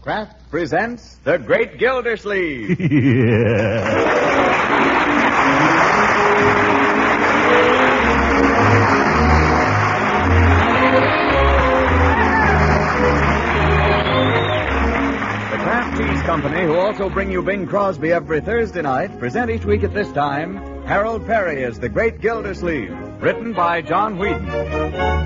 Kraft presents The Great Gildersleeve. The Kraft Cheese Company, who also bring you Bing Crosby every Thursday night, present each week at this time Harold Perry as The Great Gildersleeve, written by John Whedon.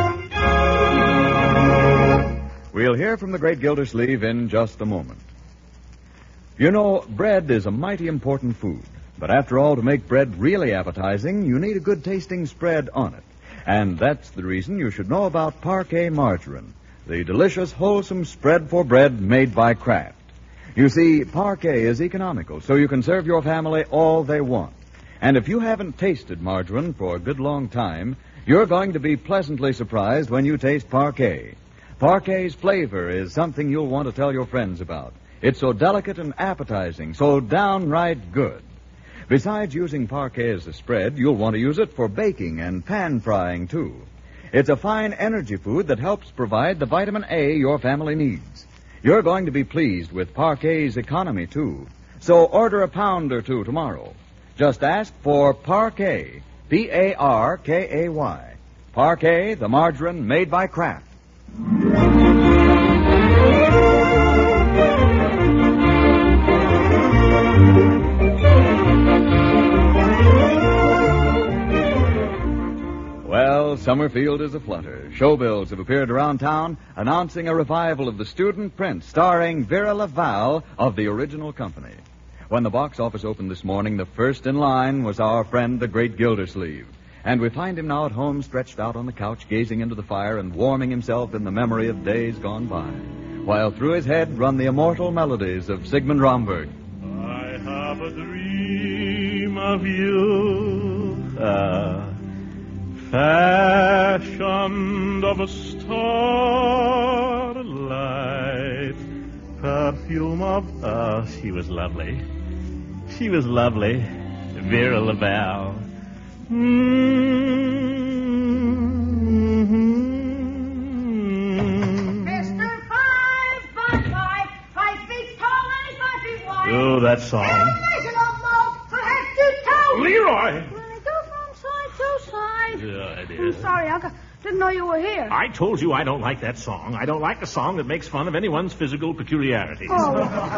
We'll hear from the great Gildersleeve in just a moment. You know, bread is a mighty important food. But after all, to make bread really appetizing, you need a good-tasting spread on it. And that's the reason you should know about Parquet margarine, the delicious, wholesome spread for bread made by Kraft. You see, Parquet is economical, so you can serve your family all they want. And if you haven't tasted margarine for a good long time, you're going to be pleasantly surprised when you taste Parquet. Parquet's flavor is something you'll want to tell your friends about. It's so delicate and appetizing, so downright good. Besides using Parquet as a spread, you'll want to use it for baking and pan frying, too. It's a fine energy food that helps provide the vitamin A your family needs. You're going to be pleased with Parquet's economy, too. So order a pound or two tomorrow. Just ask for Parquet, P-A-R-K-A-Y. Parquet, the margarine made by Kraft. Well, Summerfield is aflutter. Showbills have appeared around town announcing a revival of The Student Prince starring Vera Laval of the original company. When the box office opened this morning, the first in line was our friend, the great Gildersleeve. And we find him now at home stretched out on the couch, gazing into the fire and warming himself in the memory of days gone by, while through his head run the immortal melodies of Sigmund Romberg. I have a dream of you, fashioned of a starlight, perfume of... she was lovely. She was lovely. Vera Laval. Mr. 5 feet tall and 5 feet wide. Oh, that song. Leroy! When it goes from side to side. Yeah, it I'm is. sorry, Uncle. Didn't know you were here. I told you I don't like that song. I don't like a song that makes fun of anyone's physical peculiarities. Oh.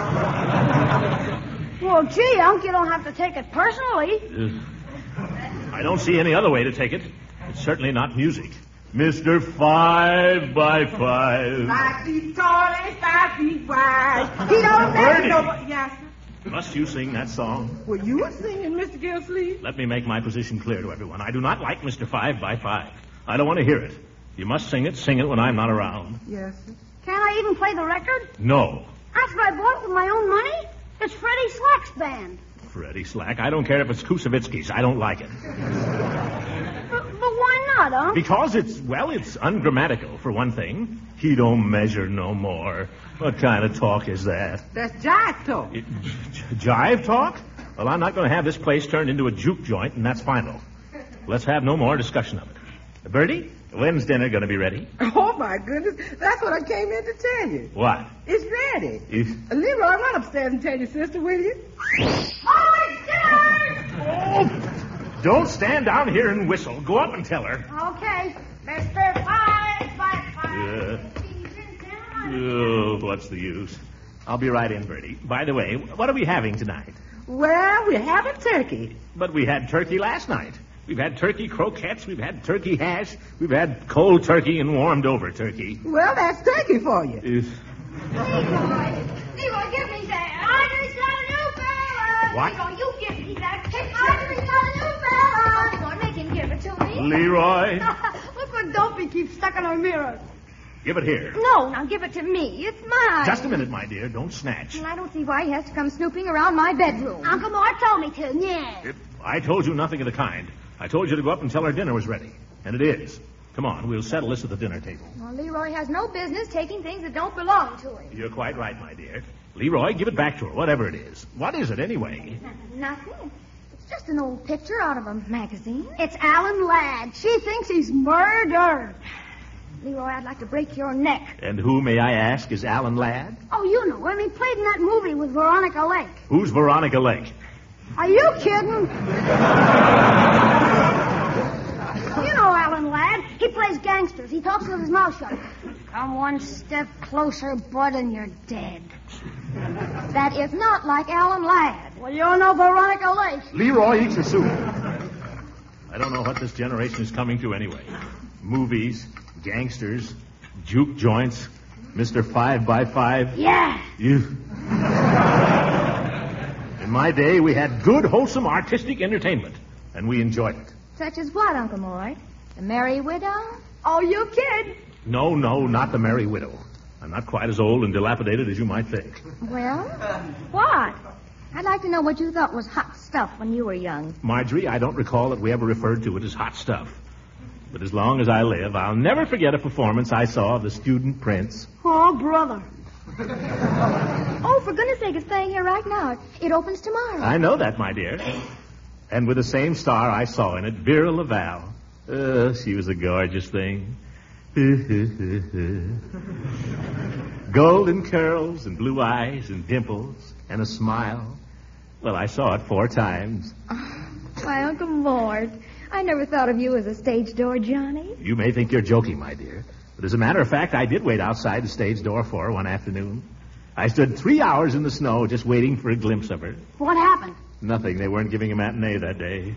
Well, gee, Unc, you don't have to take it personally. I don't see any other way to take it. It's certainly not music. Mr. 5 by 5. 5 feet tall and 5 feet wide. He don't Bertie. know nobody. Yes, sir. Must you sing that song? Well, you were singing, Mr. Gildersleeve. Let me make my position clear to everyone. I do not like Mr. 5 by 5. I don't want to hear it. You must sing it when I'm not around. Yes, sir. Can't I even play the record? No. After I bought it with my own money? It's Freddie Slack's band. Freddie Slack. I don't care if it's Kusavitsky's. I don't like it. But why not, Unc? Because it's ungrammatical, for one thing. He don't measure no more. What kind of talk is that? That's jive talk. Jive talk? Well, I'm not going to have this place turned into a juke joint, and that's final. Let's have no more discussion of it. Bertie, when's dinner going to be ready? Oh, my goodness. That's what I came in to tell you. What? It's ready. Leroy, run upstairs and tell your sister, will you? Oh, it's dinner! Oh, don't stand down here and whistle. Go up and tell her. Okay. Mr. 5 by 5. Oh, what's the use? I'll be right in, Bertie. By the way, what are we having tonight? Well, we're having turkey. But we had turkey last night. We've had turkey croquettes, we've had turkey hash, we've had cold turkey and warmed over turkey. Well, that's turkey for you. Leroy, give me that. Audrey's got a new fella. What? Leroy, you give me that. Audrey's got a new fella. Leroy, make him give it to me. Leroy, Look what Dopey keeps stuck in our mirror. give it here. No, now give it to me. It's mine. Just a minute, my dear. Don't snatch. And I don't see why he has to come snooping around my bedroom. Uncle Mort told me to, yeah. I told you nothing of the kind. I told you to go up and tell her dinner was ready. And it is. Come on, we'll settle this at the dinner table. Well, Leroy has no business taking things that don't belong to him. You're quite right, my dear. Leroy, give it back to her, whatever it is. What is it, anyway? Nothing. It's just an old picture out of a magazine. It's Alan Ladd. She thinks he's murdered. Leroy, I'd like to break your neck. And who, may I ask, is Alan Ladd? Oh, you know him. He played in that movie with Veronica Lake. Who's Veronica Lake? Are you kidding? You know Alan Ladd. He plays gangsters. He talks with his mouth shut. Come one step closer, Bud, and you're dead. That is not like Alan Ladd. Well, you know Veronica Lake. Leroy eats a soup. I don't know what this generation is coming to anyway. Movies, gangsters, juke joints, Mr. 5x5. Yeah. You. In my day, we had good, wholesome, artistic entertainment, and we enjoyed it. Such as what, Uncle Mort? The Merry Widow? Oh, you kid. No, not the Merry Widow. I'm not quite as old and dilapidated as you might think. Well, what? I'd like to know what you thought was hot stuff when you were young. Marjorie, I don't recall that we ever referred to it as hot stuff. But as long as I live, I'll never forget a performance I saw of The Student Prince. Oh, brother. Oh, for goodness sake, it's playing here right now. It opens tomorrow. I know that, my dear. And with the same star I saw in it, Vera Laval. She was a gorgeous thing. Golden curls and blue eyes and dimples and a smile. Well, I saw it 4 times. Why, Uncle Mort, I never thought of you as a stage door Johnny. You may think you're joking, my dear. But as a matter of fact, I did wait outside the stage door for her one afternoon. I stood 3 hours in the snow just waiting for a glimpse of her. What happened? Nothing. They weren't giving a matinee that day.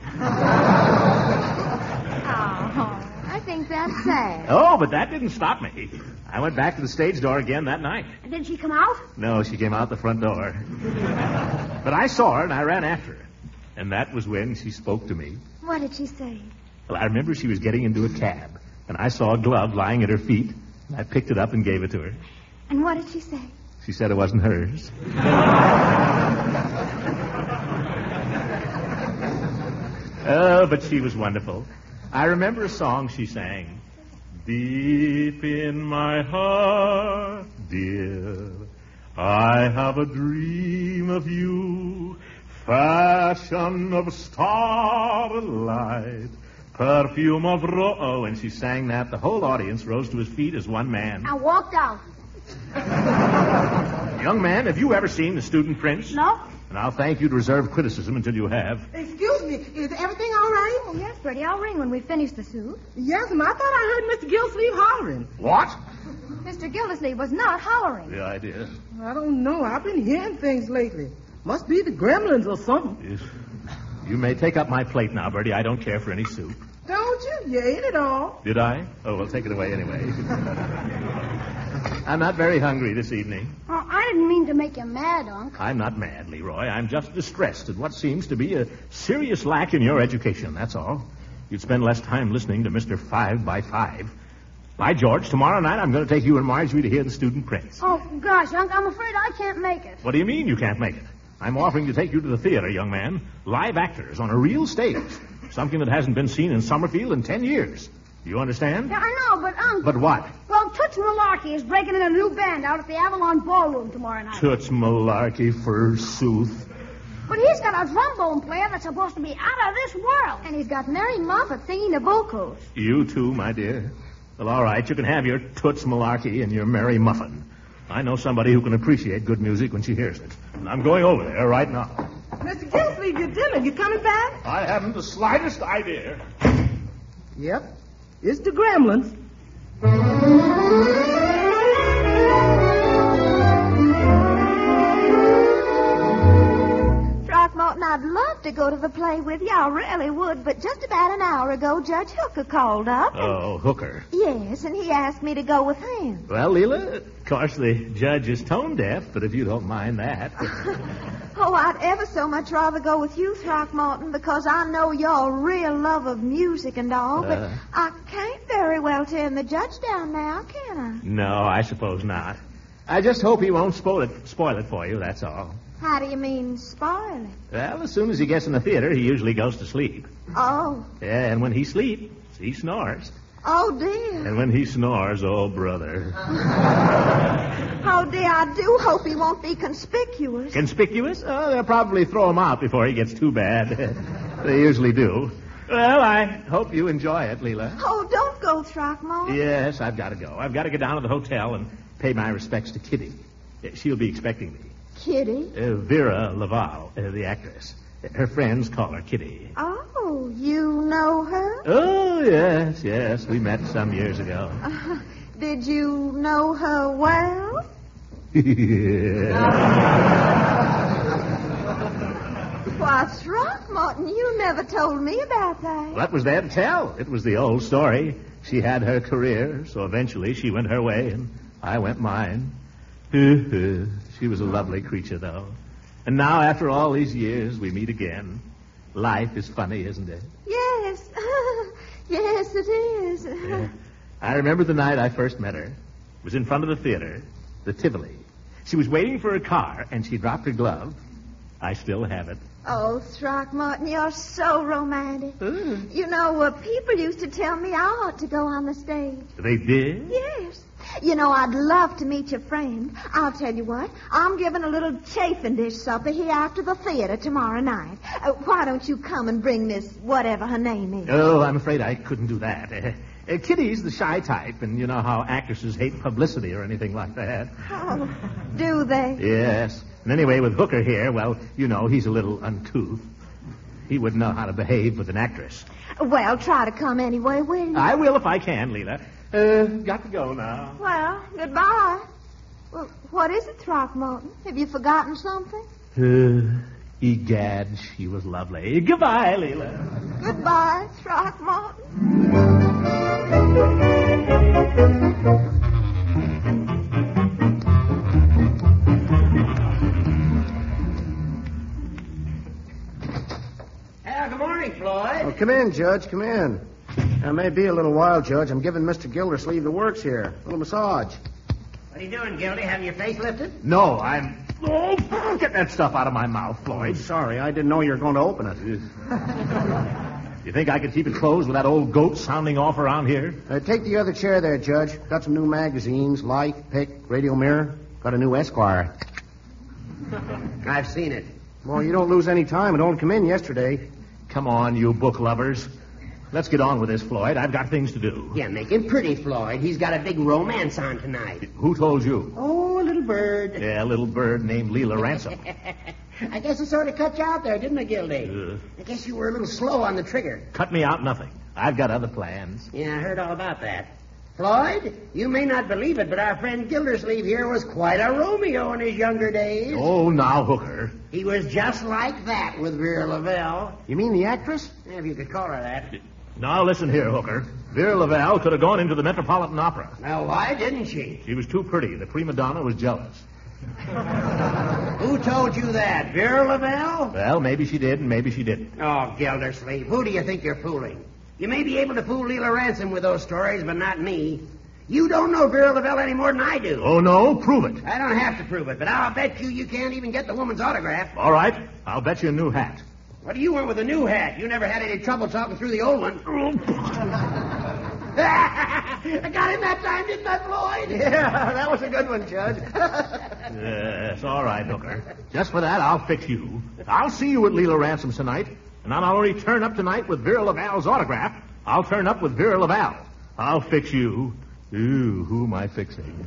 Oh, I think that's sad. Oh, but that didn't stop me. I went back to the stage door again that night. Did she come out? No, she came out the front door. But I saw her and I ran after her. And that was when she spoke to me. What did she say? Well, I remember she was getting into a cab, and I saw a glove lying at her feet, and I picked it up and gave it to her. And what did she say? She said it wasn't hers. Oh, but she was wonderful. I remember a song she sang. Deep in my heart, dear, I have a dream of you, fashion of starlight, perfume of Oh, and she sang that. The whole audience rose to his feet as one man. I walked out. Young man, have you ever seen The Student Prince? No. And I'll thank you to reserve criticism until you have. Excuse me, is everything all right? Oh, yes, Bertie. I'll ring when we finish the soup. Yes, ma'am. I thought I heard Mr. Gilsleeve hollering. What? Mr. Gildersleeve was not hollering. The idea. I don't know. I've been hearing things lately. Must be the gremlins or something. Yes. You may take up my plate now, Bertie. I don't care for any soup. Don't you? You ate it all. Did I? Oh, well, take it away anyway. I'm not very hungry this evening. Oh, I didn't mean to make you mad, Unc. I'm not mad, Leroy. I'm just distressed at what seems to be a serious lack in your education, that's all. You'd spend less time listening to Mr. 5x5. By George, tomorrow night I'm going to take you and Marjorie to hear The Student Prince. Oh, gosh, Unc, I'm afraid I can't make it. What do you mean you can't make it? I'm offering to take you to the theater, young man. Live actors on a real stage. Something that hasn't been seen in Summerfield in 10 years. Do you understand? Yeah, I know, but, Unc... But what? Well, Toots Malarkey is breaking in a new band out at the Avalon Ballroom tomorrow night. Toots Malarkey, forsooth. But he's got a trombone player that's supposed to be out of this world. And he's got Mary Moffat singing the vocals. You too, my dear. Well, all right, you can have your Toots Malarkey and your Mary Muffin. I know somebody who can appreciate good music when she hears it. And I'm going over there right now. Mr. Gilsleeve, your dinner. You coming back? I haven't the slightest idea. Yep. It's the gremlins. Throckmorton, I'd love to go to the play with you. I really would. But just about an hour ago, Judge Hooker called up. Oh, Hooker. Yes, and he asked me to go with him. Well, Leela, of course the judge is tone deaf, but if you don't mind that. Oh, I'd ever so much rather go with you, Throckmorton, because I know you're a real love of music and all, but I can't very well turn the judge down now, can I? No, I suppose not. I just hope he won't spoil it for you, that's all. How do you mean, spoil it? Well, as soon as he gets in the theater, he usually goes to sleep. Oh. Yeah, and when he sleeps, he snores. Oh, dear. And when he snores, oh, brother. Oh, dear, I do hope he won't be conspicuous. Conspicuous? Oh, they'll probably throw him out before he gets too bad. They usually do. Well, I hope you enjoy it, Leela. Oh, don't go go, Throckmorton? Yes, I've got to go. I've got to get down to the hotel and pay my respects to Kitty. She'll be expecting me. Kitty? Vera Laval, the actress. Her friends call her Kitty. Oh, you know her? Oh, yes. We met some years ago. Did you know her well? Why, Throckmorton, you never told me about that. What was there to tell? It was the old story. She had her career, so eventually she went her way, and I went mine. She was a lovely creature, though. And now, after all these years, we meet again. Life is funny, isn't it? Yes. Yes, it is. Yeah. I remember the night I first met her. It was in front of the theater, the Tivoli. She was waiting for her car, and she dropped her glove. I still have it. Oh, Throckmorton, you're so romantic. You know, people used to tell me I ought to go on the stage. They did? Yes. You know, I'd love to meet your friend. I'll tell you what, I'm giving a little chafing dish supper here after the theater tomorrow night. Why don't you come and bring Miss whatever her name is? Oh, I'm afraid I couldn't do that. Kitty's the shy type, and you know how actresses hate publicity or anything like that. Oh, do they? Yes. And anyway, with Hooker here, well, you know, he's a little uncouth. He wouldn't know how to behave with an actress. Well, try to come anyway, will you? I will if I can, Leela. Got to go now. Well, goodbye. Well, what is it, Throckmorton? Have you forgotten something? Egad, she was lovely. Goodbye, Leela. Goodbye, Throckmorton. Good morning, Floyd. Oh, come in, Judge. Come in. It may be a little while, Judge. I'm giving Mr. Gildersleeve the works here. A little massage. What are you doing, Gildy? Having your face lifted? No, I'm... Oh, get that stuff out of my mouth, Floyd. Sorry, I didn't know you were going to open it. You think I could keep it closed with that old goat sounding off around here? Take the other chair there, Judge. Got some new magazines, Life, Pick, Radio Mirror. Got a new Esquire. I've seen it. Well, you don't lose any time. It only come in yesterday. Come on, you book lovers. Let's get on with this, Floyd. I've got things to do. Yeah, make him pretty, Floyd. He's got a big romance on tonight. Who told you? Oh, a little bird. Yeah, a little bird named Leela Ransom. I guess it sort of cut you out there, didn't it, Gildy? I guess you were a little slow on the trigger. Cut me out nothing. I've got other plans. Yeah, I heard all about that. Floyd, you may not believe it, but our friend Gildersleeve here was quite a Romeo in his younger days. Oh, now, Hooker. He was just like that with Vera Lavelle. You mean the actress? Yeah, if you could call her that. Now, listen here, Hooker. Vera Lavelle could have gone into the Metropolitan Opera. Well, why didn't she? She was too pretty. The prima donna was jealous. Who told you that? Vera Lavelle? Well, maybe she did and maybe she didn't. Oh, Gildersleeve, who do you think you're fooling? You may be able to fool Leela Ransom with those stories, but not me. You don't know Vera Lavelle any more than I do. Oh, no? Prove it. I don't have to prove it, but I'll bet you can't even get the woman's autograph. All right. I'll bet you a new hat. What do you want with a new hat? You never had any trouble talking through the old one. I got him that time, didn't I, Floyd? Yeah, that was a good one, Judge. Yes, all right, Hooker. Just for that, I'll fix you. I'll see you at Leela Ransom's tonight, and not only turn up tonight with Vera Lavalle's autograph, I'll turn up with Vera Laval. I'll fix you. Ooh, who am I fixing?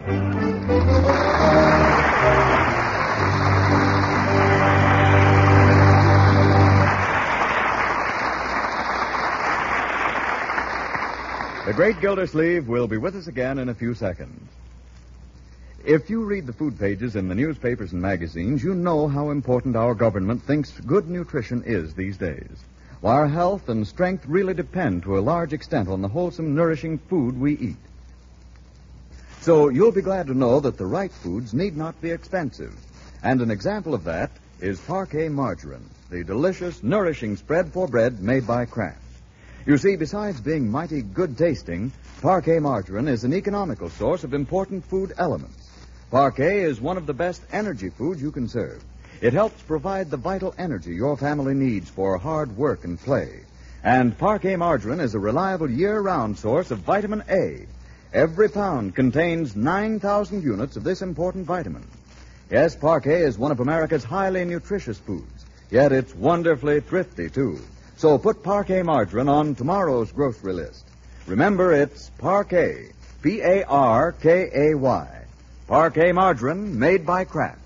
The great Gildersleeve will be with us again in a few seconds. If you read the food pages in the newspapers and magazines, you know how important our government thinks good nutrition is these days. Why our health and strength really depend to a large extent on the wholesome, nourishing food we eat. So you'll be glad to know that the right foods need not be expensive. And an example of that is Parquet margarine, the delicious, nourishing spread for bread made by Kraft. You see, besides being mighty good tasting, Parquet margarine is an economical source of important food elements. Parquet is one of the best energy foods you can serve. It helps provide the vital energy your family needs for hard work and play. And Parquet margarine is a reliable year-round source of vitamin A. Every pound contains 9,000 units of this important vitamin. Yes, Parquet is one of America's highly nutritious foods, yet it's wonderfully thrifty, too. So put Parquet margarine on tomorrow's grocery list. Remember, it's Parkay. Parkay. Parkay margarine made by Kraft.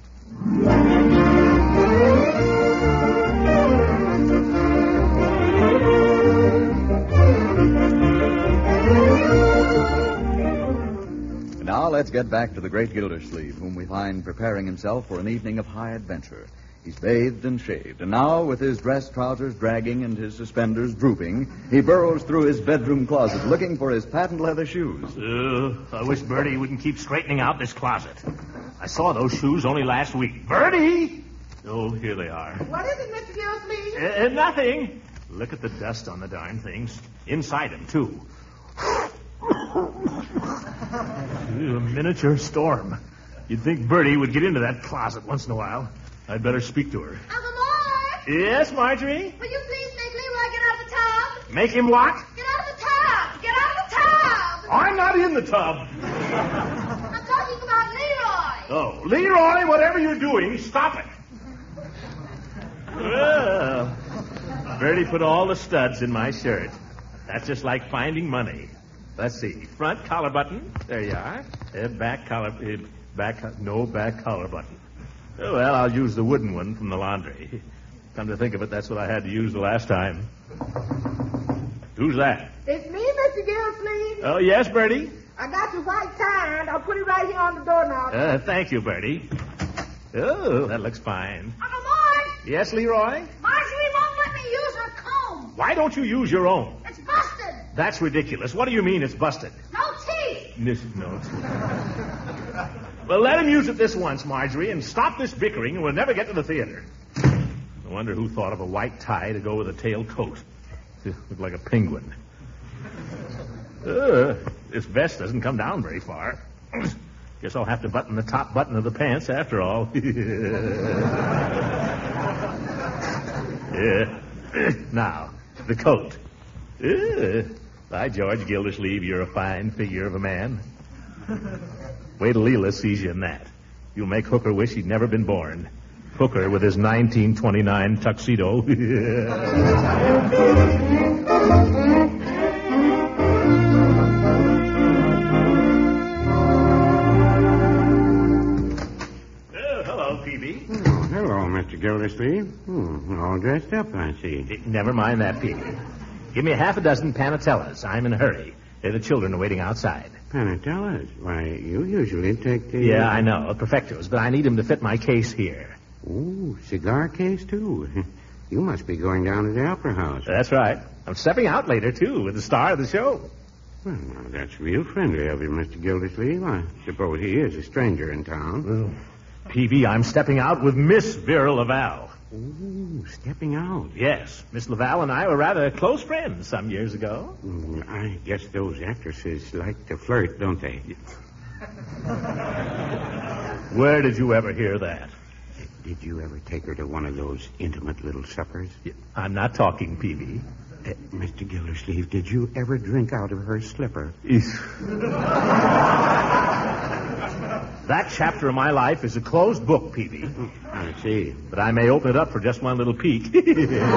Now let's get back to the great Gildersleeve, whom we find preparing himself for an evening of high adventure. He's bathed and shaved, and now, with his dress trousers dragging and his suspenders drooping, he burrows through his bedroom closet looking for his patent leather shoes. I wish Bertie wouldn't keep straightening out this closet. I saw those shoes only last week. Bertie! Oh, here they are. What is it, Mr. Gildersleeve? Nothing. Look at the dust on the darn things. Inside them, too. A miniature storm. You'd think Bertie would get into that closet once in a while. I'd better speak to her. Uncle Mort! Yes, Marjorie? Will you please make Leroy get out of the tub? Make him what? Get out of the tub! Get out of the tub! I'm not in the tub. I'm talking about Leroy. Oh, Leroy, whatever you're doing, stop it. Well, Bertie put all the studs in my shirt. That's just like finding money. Let's see. Front collar button. There you are. Back collar button. Oh, well, I'll use the wooden one from the laundry. Come to think of it, that's what I had to use the last time. Who's that? It's me, Mr. Gildersleeve. Oh, yes, Bertie? I got your white tie, and I'll put it right here on the doorknob. Thank you, Bertie. Oh, that looks fine. Uncle Mort! Yes, Leroy? Marjorie won't let me use her comb. Why don't you use your own? It's busted. That's ridiculous. What do you mean it's busted? No teeth. No. Well, let him use it this once, Marjorie, and stop this bickering, and we'll never get to the theater. I wonder who thought of a white tie to go with a tail coat. Look like a penguin. This vest doesn't come down very far. Guess I'll have to button the top button of the pants after all. Now, the coat. By George Gildersleeve, you're a fine figure of a man. Wait till Leela sees you in that. You'll make Hooker wish he'd never been born. Hooker with his 1929 tuxedo. Hello, Peavy. Oh, hello, Mr. Gildersleeve. All dressed up, I see. Never mind that, Peavy. Give me half a dozen Panatellas. I'm in a hurry. The children are waiting outside. Panatellas? Why, you usually take the... Yeah, I know, perfectos, but I need them to fit my case here. Oh, cigar case, too. You must be going down to the Opera House. That's right. I'm stepping out later, too, with the star of the show. Well, now, that's real friendly of you, Mr. Gildersleeve. I suppose he is a stranger in town. Well, Peavy, I'm stepping out with Miss Vera Laval. Oh, stepping out. Yes, Miss Laval and I were rather close friends some years ago. I guess those actresses like to flirt, don't they? Where did you ever hear that? Did you ever take her to one of those intimate little suppers? I'm not talking, Peavy. Mr. Gildersleeve, did you ever drink out of her slipper? That chapter of my life is a closed book, Peavy. I see. But I may open it up for just one little peek. Well,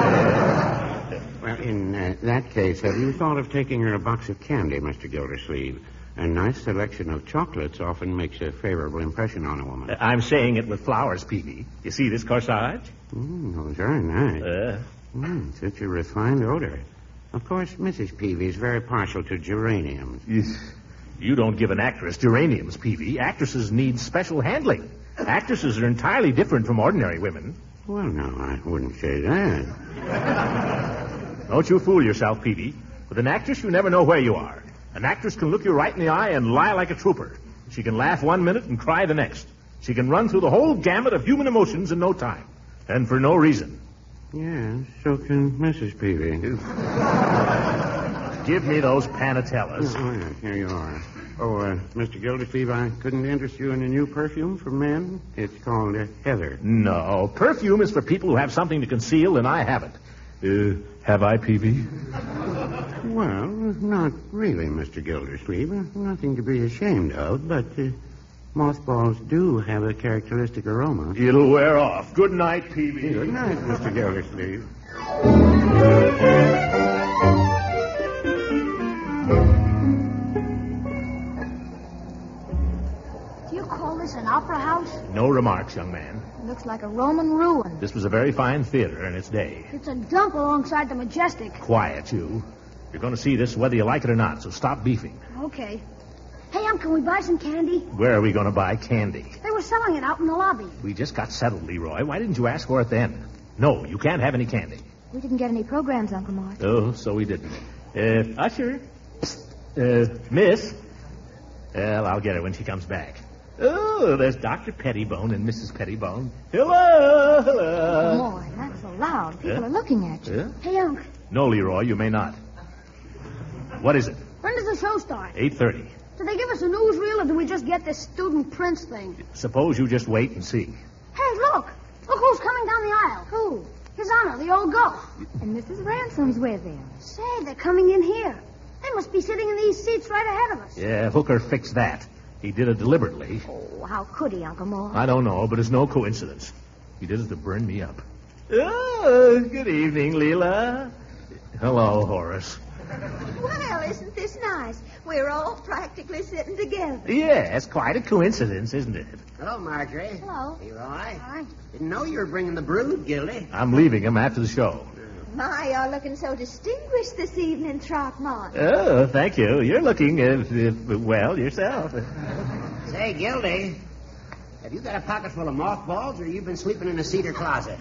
in that case, have you thought of taking her a box of candy, Mr. Gildersleeve? A nice selection of chocolates often makes a favorable impression on a woman. I'm saying it with flowers, Peavy. You see this corsage? Very nice. Such a refined odor. Of course, Mrs. Peavy is very partial to geraniums. You don't give an actress geraniums, Peavy. Actresses need special handling. Actresses are entirely different from ordinary women. Well, no, I wouldn't say that. Don't you fool yourself, Peavy. With an actress, you never know where you are. An actress can look you right in the eye and lie like a trooper. She can laugh 1 minute and cry the next. She can run through the whole gamut of human emotions in no time. And for no reason. Yeah, so can Mrs. Peavy. Give me those Panatellas. Oh, yeah, here you are. Oh, Mr. Gildersleeve, I couldn't interest you in a new perfume for men. It's called Heather. No, perfume is for people who have something to conceal, and I haven't. Have I, Peavy? Well, not really, Mr. Gildersleeve. Nothing to be ashamed of, but mothballs do have a characteristic aroma. It'll wear off. Good night, Peavy. Good night, Mr. Gildersleeve. opera house? No remarks, young man. Looks like a Roman ruin. This was a very fine theater in its day. It's a dump alongside the Majestic. Quiet, you. You're going to see this whether you like it or not, so stop beefing. Okay. Hey, can we buy some candy? Where are we going to buy candy? They were selling it out in the lobby. We just got settled, Leroy. Why didn't you ask for it then? No, you can't have any candy. We didn't get any programs, Uncle Mort. Oh, so we didn't. Usher. Miss. Well, I'll get her when she comes back. Oh, there's Dr. Pettibone and Mrs. Pettibone. Hello. Boy, not so loud. People are looking at you. Yeah? Hey, Unc, No, Leroy, you may not. What is it? when does the show start? 8:30. Do they give us a newsreel, or do we just get this student prince thing? Suppose you just wait and see. Hey, look! Look who's coming down the aisle. Who? His Honor, the old ghost. And Mrs. Ransom's with him. Say, they're coming in here. They must be sitting in these seats right ahead of us. Yeah, Hooker fixed that. He did it deliberately. Oh, how could he, Uncle Mort? I don't know, but it's no coincidence. He did it to burn me up. Oh, good evening, Leela. Hello, Horace. Well, isn't this nice? We're all practically sitting together. Yes, quite a coincidence, isn't it? Hello, Marjorie. Hello. Leroy. Hi. Didn't know you were bringing the brood, Gildy. I'm leaving him after the show. My, you're looking so distinguished this evening, Throckmorton. Oh, thank you. You're looking, well, yourself. Say, Gildy, have you got a pocket full of mothballs, or you've been sleeping in a cedar closet?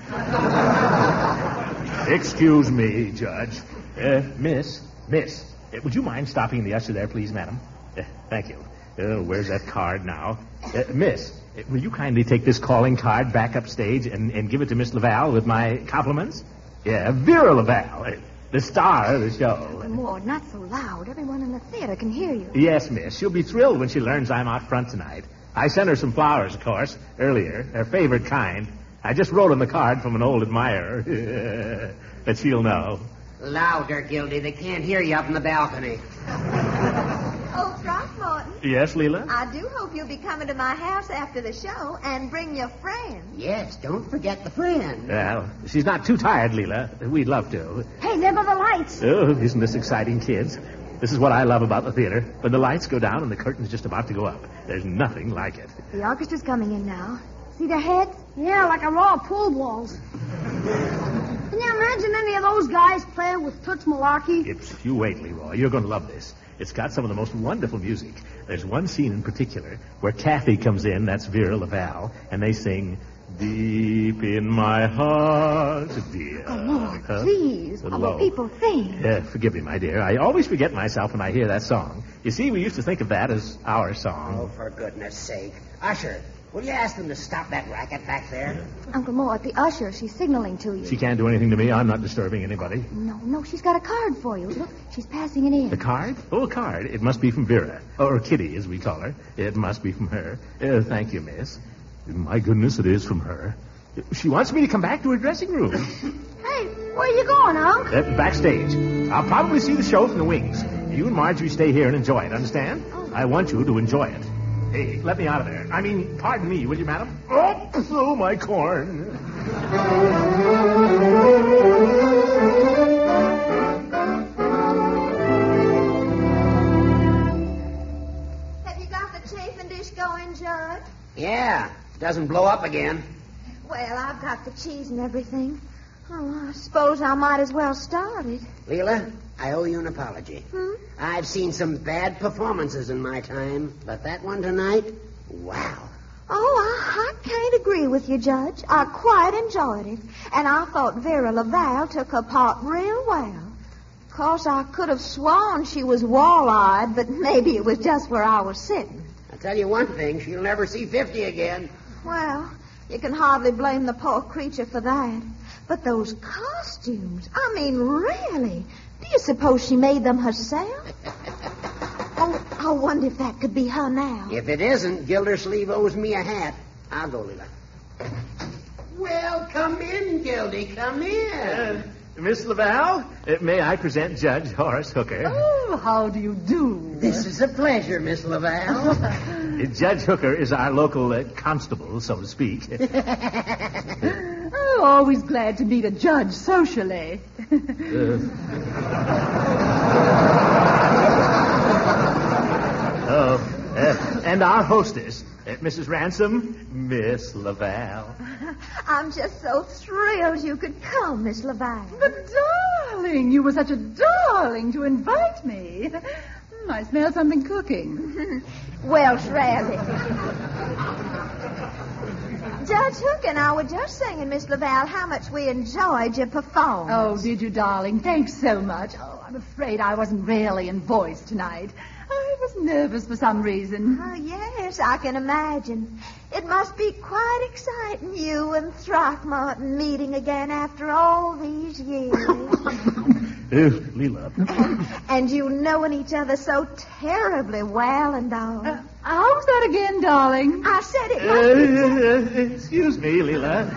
Excuse me, Judge. Miss, would you mind stopping the usher there, please, madam? Thank you. Where's that card now? Miss, will you kindly take this calling card back upstage and give it to Miss Laval with my compliments? Yeah, Vera Laval, the star of the show. Uncle Mort, not so loud. Everyone in the theater can hear you. Yes, miss. She'll be thrilled when she learns I'm out front tonight. I sent her some flowers, of course, earlier, her favorite kind. I just wrote on the card from an old admirer that she'll know. Louder, Gildy. They can't hear you up in the balcony. Oh, Throckmorton, Yes, Leela? I do hope you'll be coming to my house after the show and bring your friend. Yes, don't forget the friend. Well, she's not too tired, Leela. We'd love to. Hey, there go the lights. Oh, isn't this exciting, kids? This is what I love about the theater. When the lights go down and the curtain's just about to go up. There's nothing like it. The orchestra's coming in now. See their heads? Yeah, like a row of pool balls. Can you imagine any of those guys playing with Toots Malarkey? You wait, Leroy. You're going to love this. It's got some of the most wonderful music. There's one scene in particular where Kathy comes in, that's Vera Laval, and they sing, Deep in my heart, dear. Oh, Lord, please. Our people think. Forgive me, my dear. I always forget myself when I hear that song. You see, we used to think of that as our song. Oh, for goodness sake. Usher, will you ask them to stop that racket back there? Uncle Mort, the usher, she's signaling to you. She can't do anything to me. I'm not disturbing anybody. No, she's got a card for you. Look, she's passing it in. A card? Oh, a card. It must be from Vera. Or Kitty, as we call her. It must be from her. Thank you, miss. My goodness, it is from her. She wants me to come back to her dressing room. Hey, where you going, Unc? Backstage. I'll probably see the show from the wings. You and Marjorie stay here and enjoy it, understand? I want you to enjoy it. Hey, let me out of there. I mean, pardon me, will you, madam? Oh, my corn. Have you got the chafing dish going, Judge? Yeah, it doesn't blow up again. Well, I've got the cheese and everything. Oh, I suppose I might as well start it. Leela, I owe you an apology. I've seen some bad performances in my time, but that one tonight, wow. Oh, I can't agree with you, Judge. I quite enjoyed it. And I thought Vera Laval took her part real well. Of course, I could have sworn she was wall-eyed, but maybe it was just where I was sitting. I'll tell you one thing, she'll never see 50 again. Well, you can hardly blame the poor creature for that. But those costumes, I mean, really, do you suppose she made them herself? Oh, I wonder if that could be her now. If it isn't, Gildersleeve owes me a hat. I'll go, Leela. Well, come in, Gildy, come in. Miss Laval, may I present Judge Horace Hooker? Oh, how do you do? This is a pleasure, Miss Laval. Judge Hooker is our local constable, so to speak. Oh, always glad to meet a judge socially. And our hostess, Mrs. Ransom, Miss Laval. I'm just so thrilled you could come, Miss Laval. But, darling, you were such a darling to invite me. I smell something cooking. Welsh rabbit. Judge Hook and I were just singing, Miss Laval, how much we enjoyed your performance. Oh, did you, darling? Thanks so much. Oh, I'm afraid I wasn't really in voice tonight. I was nervous for some reason. Oh, yes, I can imagine. It must be quite exciting, you and Throckmorton meeting again after all these years. Leela. And you knowing each other so terribly well and all. How's that again, darling? I said it. Excuse me, Leela.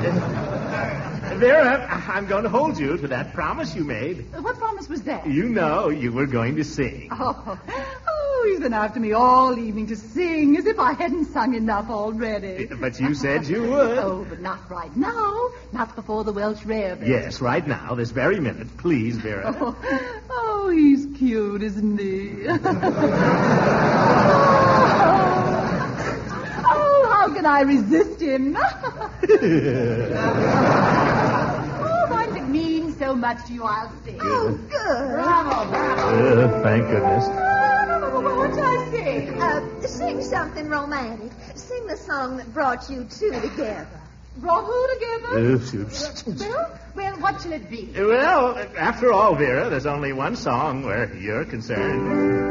Vera, I'm going to hold you to that promise you made. What promise was that? You know you were going to sing. Oh, he's been after me all evening to sing, as if I hadn't sung enough already. But you said you would. Oh, but not right now. Not before the Welsh rarebit. Yes, right now, this very minute. Please, Vera. Oh, he's cute, isn't he? Oh, how can I resist him? Oh, if it means so much to you, I'll sing. Oh, good. Bravo. Thank goodness. What shall I sing? Sing something romantic. Sing the song that brought you two together. Brought who together? Oops. Well, what shall it be? Well, after all, Vera, there's only one song where you're concerned.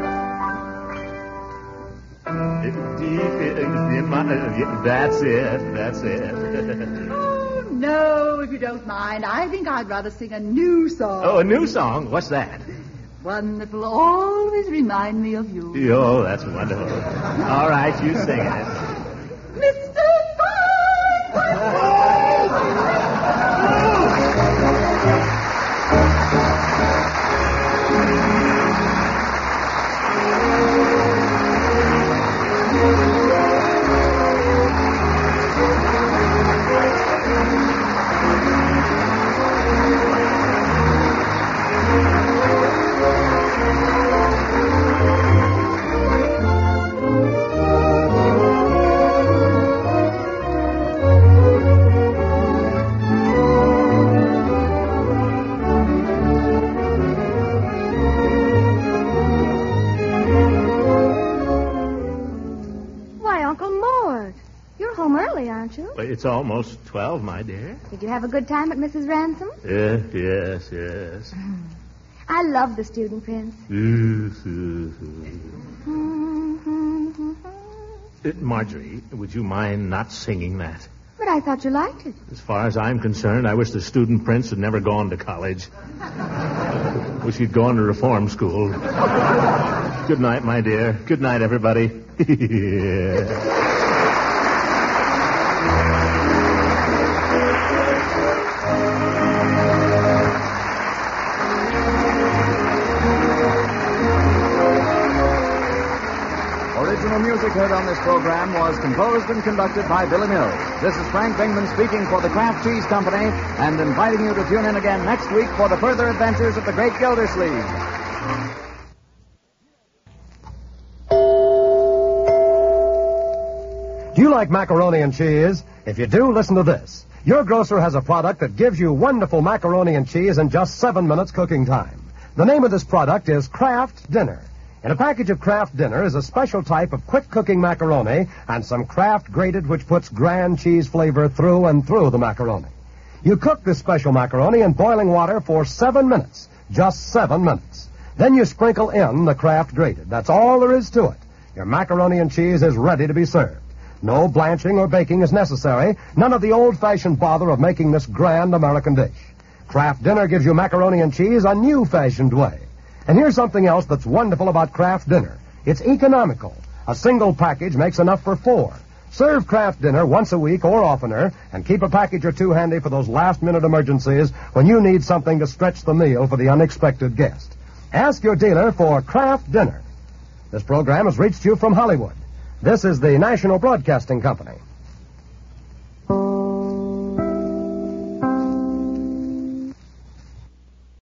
Deep in my... That's it. Oh, no, if you don't mind. I think I'd rather sing a new song. Oh, a new song? What's that? One that will always remind me of you. Oh, that's wonderful. All right, you sing it. Mr. It's almost 12, my dear. Did you have a good time at Mrs. Ransom? Yes. I love the student, Prince. Marjorie, would you mind not singing that? But I thought you liked it. As far as I'm concerned, I wish the student prince had never gone to college. Wish he'd gone to reform school. Good night, my dear. Good night, everybody. Original music heard on this program was composed and conducted by Billy Mills. This is Frank Bingman speaking for the Kraft Cheese Company and inviting you to tune in again next week for the further adventures of the Great Gildersleeve. Do you like macaroni and cheese? If you do, listen to this. Your grocer has a product that gives you wonderful macaroni and cheese in just 7 minutes cooking time. The name of this product is Kraft Dinner. In a package of Kraft Dinner is a special type of quick-cooking macaroni and some Kraft grated which puts grand cheese flavor through and through the macaroni. You cook this special macaroni in boiling water for 7 minutes, just 7 minutes. Then you sprinkle in the Kraft grated. That's all there is to it. Your macaroni and cheese is ready to be served. No blanching or baking is necessary. None of the old-fashioned bother of making this grand American dish. Kraft Dinner gives you macaroni and cheese a new-fashioned way. And here's something else that's wonderful about Kraft Dinner. It's economical. A single package makes enough for 4. Serve Kraft Dinner once a week or oftener, and keep a package or 2 handy for those last-minute emergencies when you need something to stretch the meal for the unexpected guest. Ask your dealer for Kraft Dinner. This program has reached you from Hollywood. This is the National Broadcasting Company.